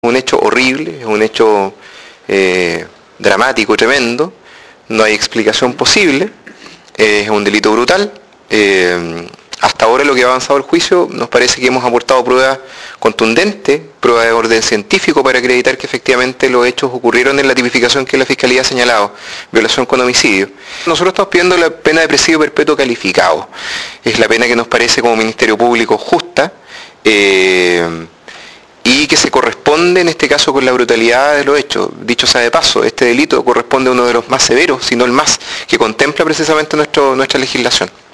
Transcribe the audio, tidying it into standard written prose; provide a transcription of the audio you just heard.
un hecho horrible, es un hecho dramático, tremendo, no hay explicación posible, es un delito brutal. Hasta ahora lo que ha avanzado el juicio nos parece que hemos aportado pruebas contundentes, pruebas de orden científico para acreditar que efectivamente los hechos ocurrieron en la tipificación que la Fiscalía ha señalado, violación con homicidio. Nosotros estamos pidiendo la pena de presidio perpetuo calificado. Es la pena que nos parece como Ministerio Público justa y que se corresponde en este caso con la brutalidad de los hechos. Dicho sea de paso, este delito corresponde a uno de los más severos, si no el más, que contempla precisamente nuestra legislación.